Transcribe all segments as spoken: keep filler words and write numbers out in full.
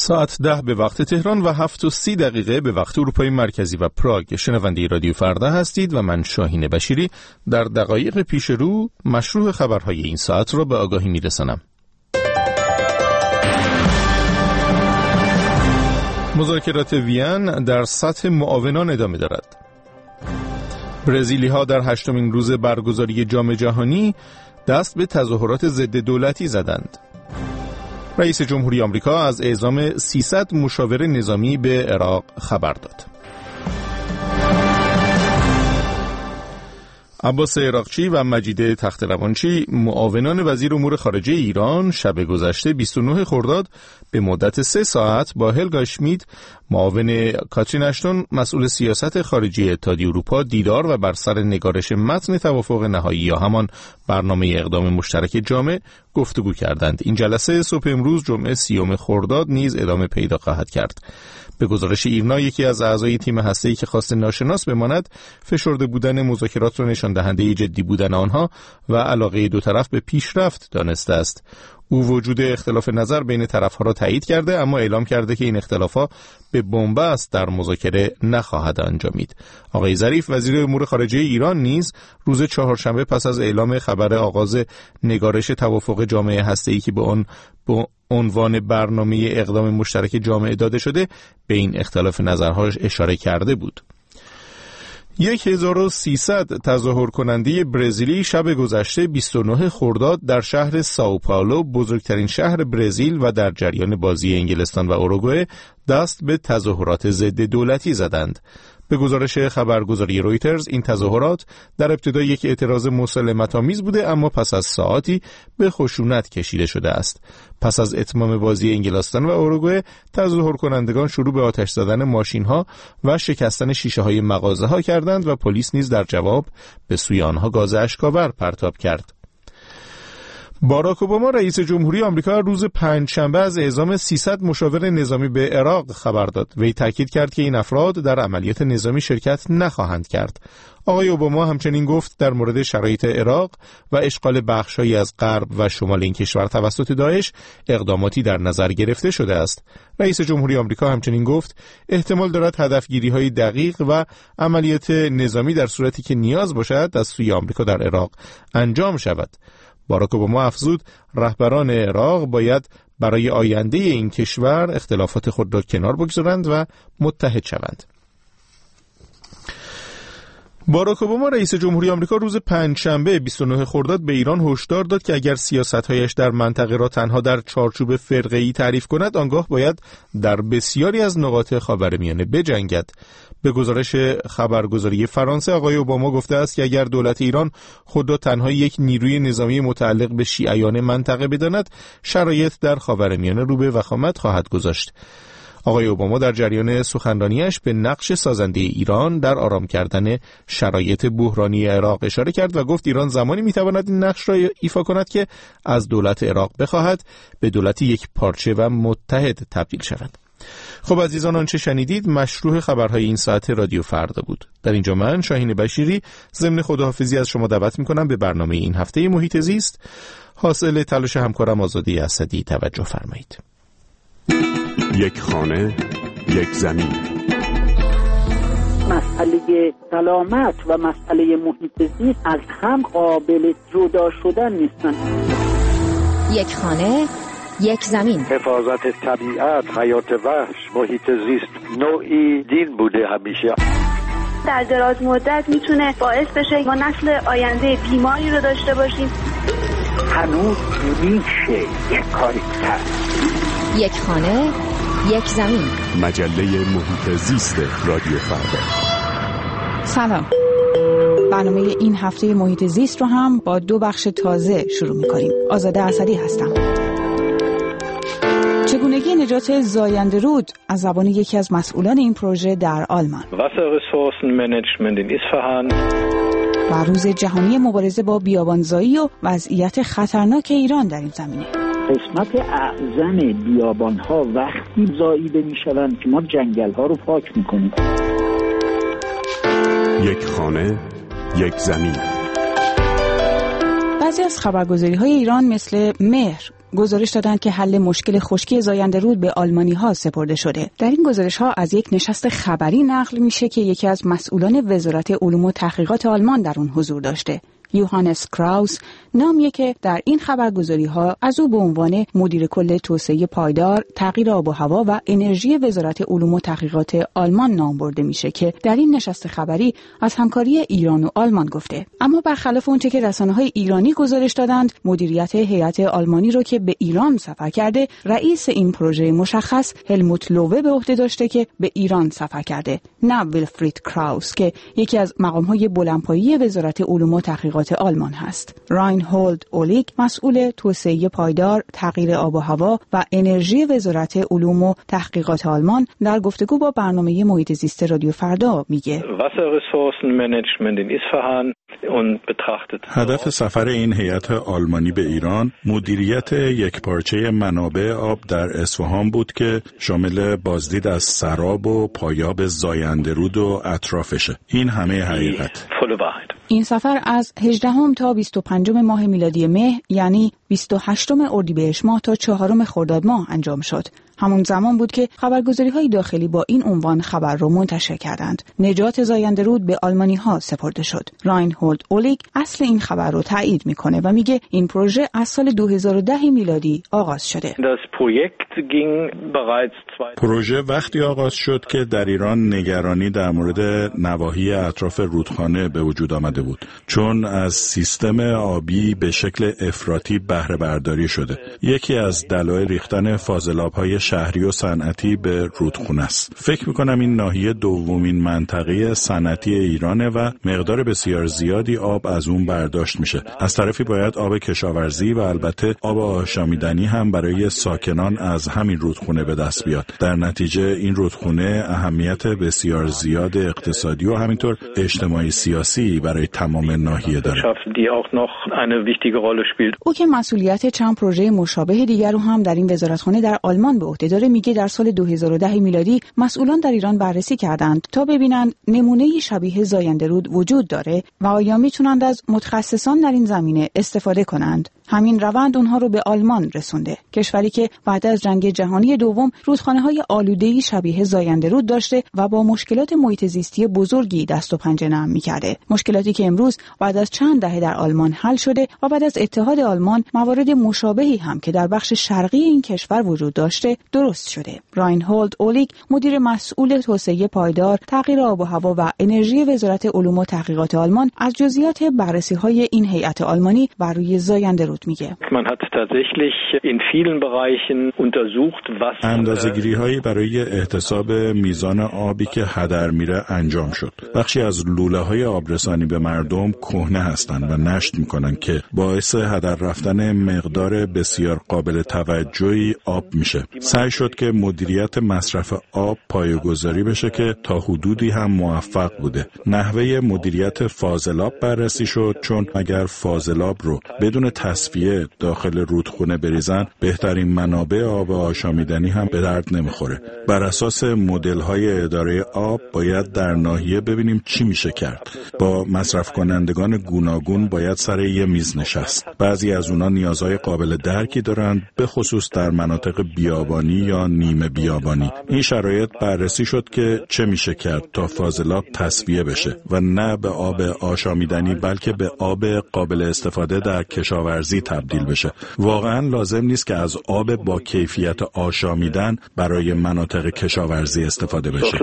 ساعت ده به وقت تهران و هفت و سی دقیقه به وقت اروپای مرکزی و پراگ. شنونده رادیو فردا هستید و من شاهین بشیری در دقایق پیش رو مشروع خبرهای این ساعت را به آگاهی میرسانم. مذاکرات وین در سطح معاونان ادامه دارد. برزیلی ها در هشتمین روز برگزاری جام جهانی دست به تظاهرات ضد دولتی زدند. رئیس جمهوری آمریکا از اعزام سیصد مشاور نظامی به عراق خبر داد. عباس عراقچی و مجید تخت‌روانچی معاونان وزیر امور خارجه ایران شب گذشته بیست و نه خرداد به مدت سه ساعت با هلگا اشمیت معاون کاترین اشتون مسئول سیاست خارجی اتحادیه اروپا دیدار و بر سر نگارش متن توافق نهایی یا همان برنامه اقدام مشترک جامع گفتگو کردند. این جلسه صبح امروز جمعه سیوم خرداد نیز ادامه پیدا خواهد کرد. به گزارش ایرنا یکی از اعضای تیم هسته‌ای که خواست ناشناس بماند فشرده بودن مذاکرات را نشان دهنده جدی بودن آنها و علاقه دو طرف به پیشرفت دانسته است. او وجود اختلاف نظر بین طرفها را تایید کرده اما اعلام کرده که این اختلافات به بنبست در مذاکره نخواهد انجامید. آقای ظریف وزیر امور خارجه ایران نیز روز چهارشنبه پس از اعلام خبر آغاز نگارش توافق جامعه هسته‌ای که به آن به عنوان برنامه اقدام مشترک جامعه داده شده به این اختلاف نظرها اشاره کرده بود. هزار و سیصد تظاهر کننده برزیلی شب گذشته بیست و نه خرداد در شهر سائو پائولو بزرگترین شهر برزیل و در جریان بازی انگلستان و اوروگوئه دست به تظاهرات ضد دولتی زدند. به گزارش خبرگزاری رویترز این تظاهرات در ابتدا یک اعتراض مسالمت‌آمیز بوده اما پس از ساعاتی به خشونت کشیده شده است. پس از اتمام بازی انگلستان و اوروگوئه تظاهر کنندگان شروع به آتش زدن ماشین‌ها و شکستن شیشه‌های مغازه‌ها کردند و پلیس نیز در جواب به سوی آنها گاز اشک‌آور پرتاب کرد. باراک اوباما رئیس جمهوری آمریکا روز پنجشنبه از اعزام سیصد مشاور نظامی به عراق خبر داد. وی تاکید کرد که این افراد در عملیات نظامی شرکت نخواهند کرد. آقای اوباما همچنین گفت در مورد شرایط عراق و اشغال بخش‌هایی از غرب و شمال این کشور توسط داعش اقداماتی در نظر گرفته شده است. رئیس جمهوری آمریکا همچنین گفت احتمال دارد هدفگیری‌های دقیق و عملیات نظامی در صورتی که نیاز باشد از سوی آمریکا در عراق انجام شود. باراک اوباما افزود رهبران عراق باید برای آینده این کشور اختلافات خود را کنار بگذارند و متحد شوند. باراک اوباما رئیس جمهوری آمریکا روز پنجشنبه بیست و نه خرداد به ایران هشدار داد که اگر سیاست‌هایش در منطقه را تنها در چارچوب فرقه‌ای تعریف کند آنگاه باید در بسیاری از نقاط خاورمیانه بجنگد. به گزارش خبرگزاری فرانسه آقای اوباما گفته است که اگر دولت ایران خود را تنها یک نیروی نظامی متعلق به شیعیان منطقه بداند شرایط در خاورمیانه رو به وخامت خواهد گذاشت. آقای اوباما در جریان سخنرانیش به نقش سازنده ایران در آرام کردن شرایط بحرانی عراق اشاره کرد و گفت ایران زمانی میتواند این نقش را ایفا کند که از دولت عراق بخواهد به دولت یک پارچه و متحد تبدیل شود. خب عزیزان آنچه شنیدید مشروع خبرهای این ساعت رادیو فردا بود. در اینجا من شاهین بشیری ضمن خداحافظی از شما دعوت میکنم به برنامه این هفته محیط زیست حاصل تلاش همکارم آزاده اسدی توجه فرمایید. یک خانه، یک زمین. مسئله سلامت و مسئله محیط زیست از هم قابل جدا شدن نیستن. یک خانه، یک زمین. حفاظت طبیعت، حیات وحش، محیط زیست نوعی دین بوده همیشه. در دراز مدت میتونه باعث بشه ما نسل آینده بیماری رو داشته باشیم. هنوز میشه یک کاری کرد. یک خانه، یک زمین. مجله محیط زیست رادیو فردا. سلام. برنامه این هفته محیط زیست رو هم با دو بخش تازه شروع می‌کنیم. آزاده اسدی هستم. چگونگی نجات زاینده رود از زبان یکی از مسئولان این پروژه در آلمان. Wasserressourcenmanagement in Isfahan. و روز جهانی مبارزه با بیابانزایی و وضعیت خطرناک ایران در این زمینه. قسمت اعظم بیابان‌ها وقتی زاییده می‌شوند که ما جنگل‌ها رو پاک می‌کنیم. یک خانه، یک زمین. بعضی از خبرگزاری‌های ایران مثل مهر گزارش دادند که حل مشکل خشکی زاینده رود به آلمانی‌ها سپرده شده. در این گزارش‌ها از یک نشست خبری نقل میشه که یکی از مسئولان وزارت علوم و تحقیقات آلمان در اون حضور داشته. یوهانس کراوس نامیه که در این خبرگزاری‌ها از او به عنوان مدیر کل توسعه پایدار، تغییر آب و هوا و انرژی وزارت علوم و تحقیقات آلمان نام برده میشه که در این نشست خبری از همکاری ایران و آلمان گفته. اما برخلاف اونچه که رسانه‌های ایرانی گزارش دادند، مدیریت هیئت آلمانی رو که به ایران سفر کرده، رئیس این پروژه مشخص هلموت لووه به عهده داشته که به ایران سفر کرده، نه ویلفرید کراوس که یکی از مقام‌های بلندپایه وزارت علوم و تحقیقات آلمان هست. راینهولد اولیگ مسئول توسعه پایدار، تغییر آب و هوا و انرژی وزارت علوم و تحقیقات آلمان در گفتگو با برنامه محیط زیست رادیو فردا میگه Wasserressourcenmanagement in Isfahan und betrachtet. هدف سفر این هیئت آلمانی به ایران مدیریت یکپارچه منابع آب در اصفهان بود که شامل بازدید از سراب و پایاب زاینده رود و اطرافشه. این همه حقیقت. این سفر از هجدهم تا بیست و پنجم ماه میلادی مه، یعنی بیست و هشتم اردیبهشت ماه تا چهارم خرداد ماه انجام شد. همون زمان بود که خبرگزاری‌های داخلی با این عنوان خبر رو منتشر کردند. نجات زاینده رود به آلمانی‌ها سپرده شد. راینهولد اولیگ اصل این خبر رو تایید میکنه و میگه این پروژه از سال دو هزار و ده میلادی آغاز شده. پروژه وقتی آغاز شد که در ایران نگرانی در مورد نواحی اطراف رودخانه به وجود آمده بود، چون از سیستم آبی به شکل افراطی بهره برداری شده. یکی از دلایل ریختن فاضلاب‌های شهری و صنعتی به رودخانه است. فکر می‌کنم این ناحیه دومین منطقه صنعتی ایرانه و مقدار بسیار زیادی آب از اون برداشت میشه. از طرفی باید آب کشاورزی و البته آب آشامیدنی هم برای ساکنان از همین رودخانه به دست بیاد. در نتیجه این رودخانه اهمیت بسیار زیاد اقتصادی و همینطور اجتماعی سیاسی برای تمام ناحیه داره. او که مسئولیت چند پروژه مشابه دیگر رو هم در این وزارتخانه در آلمان به عهده داره، میگه در سال دو هزار و ده میلادی مسئولان در ایران بررسی کردند تا ببینند نمونه‌ای شبیه زاینده رود وجود داره و آیا میتونند از متخصصان در این زمینه استفاده کنند. همین روند اونها رو به آلمان رسونده، کشوری که بعد از جنگ جهانی دوم رودخانه‌های آلوده‌ای شبیه زاینده رود داشته و با مشکلات محیط زیستی بزرگی دست و پنجه نرم می‌کرده. مشکلاتی که امروز بعد از چند دهه در آلمان حل شده و بعد از اتحاد آلمان موارد مشابهی هم که در بخش شرقی این کشور وجود داشته درست شده. راینهولد اولیگ مدیر مسئول توسعه پایدار، تغییر آب و هوا و انرژی وزارت علوم و تحقیقات آلمان از جزئیات بررسی‌های این هیئت آلمانی بر روی زاینده رود میگه. اندازه‌گیری‌هایی برای احتساب میزان آبی که هدر میره انجام شد. بخشی از لوله‌های آبرسانی به مردم کهنه هستند و نشت میکنن که باعث هدر رفتن مقدار بسیار قابل توجهی آب میشه. سعی شد که مدیریت مصرف آب پایه‌گذاری بشه که تا حدودی هم موفق بوده. نحوه مدیریت فاضلاب بررسی شد، چون اگر فاضلاب رو بدون تصفیه داخل رودخانه بریزن، بهترین منابع آب آشامیدنی هم به درد نمیخوره. بر اساس مدل‌های اداره آب باید در ناحیه ببینیم چی میشه کرد. با مصرف کنندگان گوناگون باید سر یه میز نشست. بعضی از اونا نیازهای قابل درکی دارند، به خصوص در مناطق بیابانی یا نیمه بیابانی. این شرایط بررسی شد که چه میشه کرد تا فاضلاب تصفیه بشه و نه به آب آشامیدنی بلکه به آب قابل استفاده در کشاورزی تبدیل بشه. واقعا لازم نیست که از آب با کیفیت آشامیدن برای مناطق کشاورزی استفاده بشه.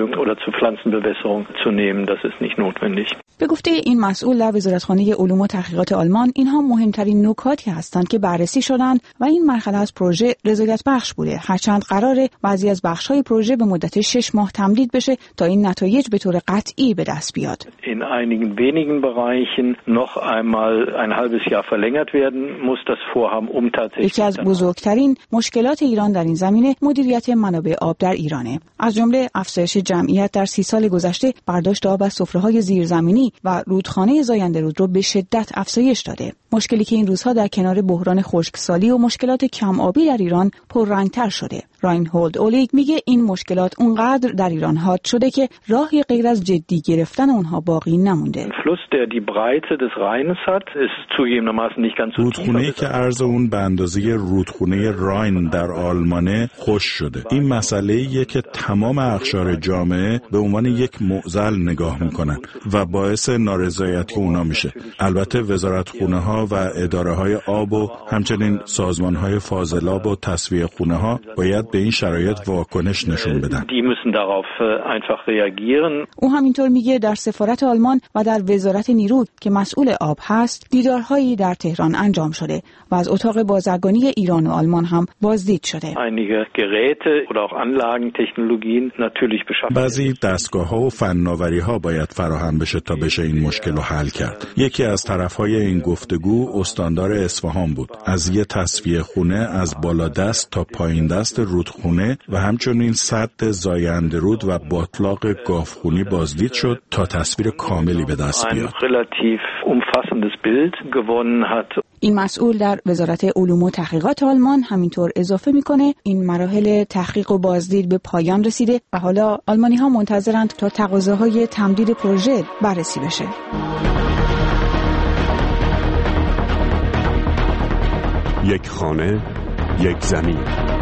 به گفته این مسئول در وزارتخانه علوم و تحقیقات آلمان، اینها مهمترین نکاتی هستند که بررسی شدند و این مرحله از پروژه رضایت بخش بوده، هرچند قراره بعضی از بخش‌های پروژه به مدت شش ماه تمدید بشه تا این نتایج به طور قطعی به دست بیاد. In einigen wenigen Bereichen noch einmal ein halbes Jahr verlängert werden muss das Vorhaben um tatsächlich. یکی از بزرگترین مشکلات ایران در این زمینه مدیریت منابع آب در ایرانه. از جمله افزایش جمعیت در سی سال گذشته برداشت آب از سفره‌های زیرزمینی و رودخانه زاینده رود رو به شدت افزایش داده. مشکلی که این روزها در کنار بحران خشکسالی و مشکلات کم آبی در ایران پررنگتر شده. راینهولد اولیگ میگه این مشکلات اونقدر در ایران حاد شده که راهی غیر از جدی گرفتن اونها باقی نمونده. رودخونه‌ای که عرض اون به اندازه رودخونه راین در آلمانه خشک شده. این مسئله‌ایه که تمام اقشار جامعه به عنوان یک معضل نگاه میکنن و باعث نارضایتی اونا میشه. البته وزارتخونه‌ها و اداره‌های آب و همچنین سازمان‌های فاضلاب و تصفیه خونه‌ها باید به این شرایط واکنش نشون بدن. او همینطور میگه در سفارت آلمان و در وزارت نیرو که مسئول آب هست دیدارهایی در تهران انجام شده و از اتاق بازرگانی ایران و آلمان هم بازدید شده. بعضی دستگاه‌ها و فناوری‌ها باید فراهم بشه تا بشه این مشکل رو حل کرد. یکی از طرف‌های این گفتگو استاندار اصفهان بود. از یه تصفیه خونه از بالا دست تا پایین دست رودخونه و همچنین سد زاینده رود و باطلاق گاوخونی بازدید شد تا تصویر کاملی به دست بیاد. این مسئول در وزارت علوم و تحقیقات آلمان همینطور اضافه میکنه این مراحل تحقیق و بازدید به پایان رسیده و حالا آلمانی ها منتظرند تا تقاضاهای تمدید پروژه بررسی بشه. یک خانه، یک زمین.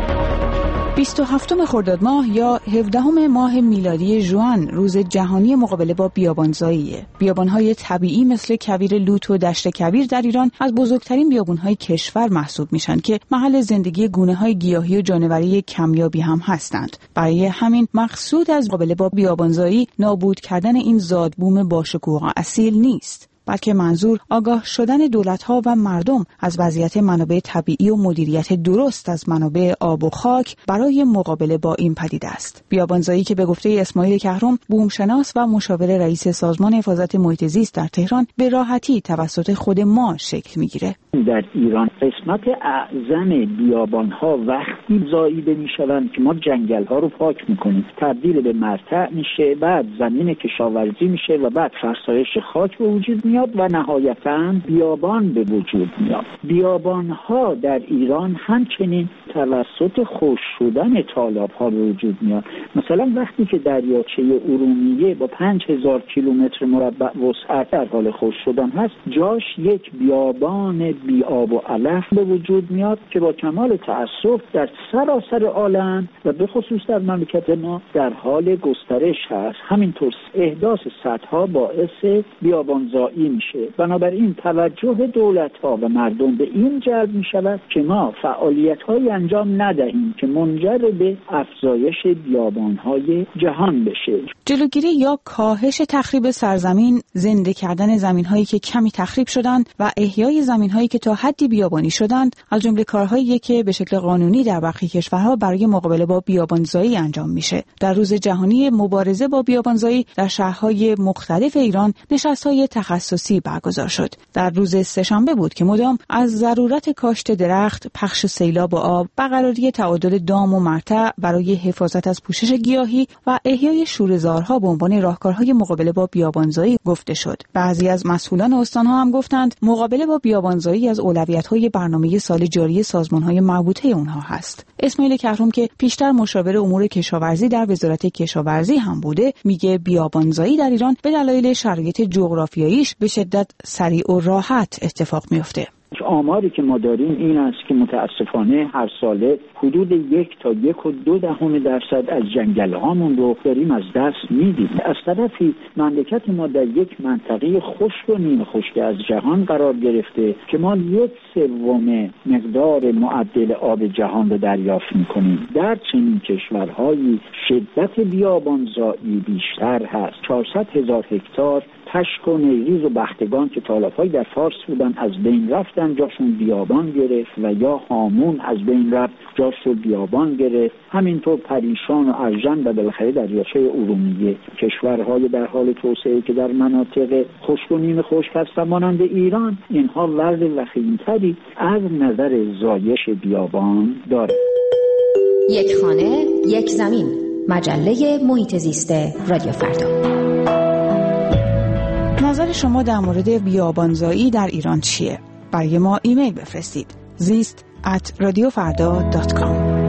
بیست و هفتم خرداد ماه یا هفدهم ماه میلادی ژوئن روز جهانی مقابله با بیابانزاییه. بیابان‌های طبیعی مثل کویر لوت و دشت کویر در ایران از بزرگترین بیابان‌های کشور محسوب میشن که محل زندگی گونه‌های گیاهی و جانوری کمیابی هم هستند. برای همین مقصود از مقابله با بیابانزایی نابود کردن این زادبوم باشکوه و اصیل نیست، بلکه منظور آگاه شدن دولت‌ها و مردم از وضعیت منابع طبیعی و مدیریت درست از منابع آب و خاک برای مقابله با این پدیده است. بیابانزایی که به گفته اسماعیل کهرم، بومشناس و مشاور رئیس سازمان حفاظت محیط زیست در تهران، به راحتی توسط خود ما شکل میگیره. در ایران قسمت اعظم بیابان‌ها وقتی زاییده میشوند که ما جنگل‌ها رو پاک میکنیم، تبدیل به مرتع میشه، بعد زمین کشاورزی میشه و بعد فرسایش خاک به وجود میاد و نهایتاً بیابان به وجود میاد. بیابان‌ها در ایران همچنین توسط خشک شدن تالاب‌ها به وجود میاد. مثلا وقتی که دریاچه ارومیه با پنج هزار کیلومتر مربع وسعت در حال خشک شدن هست، جاش یک بیابان بی آب و علف به وجود میاد که با کمال تأسف در سراسر عالم و به خصوص در مملکت ما در حال گسترش هست. همینطور احداث سدها باعث بیابانزایی میشه. بنابراین توجه دولت‌ها و مردم به این جلب میشود که ما فعالیت‌های انجام ندهیم که منجر به افزایش بیابان‌های جهان بشه. جلوگیری یا کاهش تخریب سرزمین، زنده کردن زمین‌هایی که کمی تخریب شدند و احیای زمین‌هایی که تا حدی بیابانی شدند از جمله کارهایی که به شکل قانونی در برخی کشورها برای مقابله با بیابانزایی انجام میشه. در روز جهانی مبارزه با بیابانزایی در شهرهای مختلف ایران نشست‌های تخصصی برگزار شد. در روز سه‌شنبه بود که مدام از ضرورت کاشت درخت، پخش سیلاب آب، برقراری تعادل دام و مرتع برای حفاظت از پوشش گیاهی و احیای شوره‌زارها به عنوان راهکارهای مقابله با بیابانزایی گفته شد. بعضی از مسئولان استان‌ها هم گفتند مقابله با بیابانزایی از اولویت‌های برنامه سال جاری سازمان‌های مربوطه اونها هست. اسماعیل کهرم که پیشتر مشاور امور کشاورزی در وزارت کشاورزی هم بوده، میگه بیابانزایی در ایران به دلایل شرایط جغرافیاییش به شدت سریع و راحت اتفاق میفته. آماری که ما داریم این است که متاسفانه هر ساله حدود یک تا یک و دو دهم درصد از جنگل هامون رو داریم از دست میدیم. از طرفی مملکت ما در یک منطقه خشک و نیم خشک از جهان قرار گرفته که ما یک سوم مقدار معدل آب جهان رو دریافت میکنیم. در چنین کشورهایی شدت بیابانزایی بیشتر هست. چهارصد هزار هکتار تشک و نیریز و بختگان که تالاب‌های در فارس بودن از بین رفتن، جاشون بیابان گرفت، و یا هامون از بین رفت، جاشون بیابان گرفت. همینطور پریشان و ارژن و بالاخره دریاچه ارومیه. کشورهای در حال توسعه که در مناطق خشک و نیم خشک هستند مانند ایران، اینها وضع وخیم‌تری از نظر زایش بیابان داره. یک خانه، یک زمین. مجله محیط زیست رادیو فردا. نظر شما در مورد بیابانزایی در ایران چیه؟ برای ما ایمیل بفرستید. زیست ات رادیو فردا دات کام.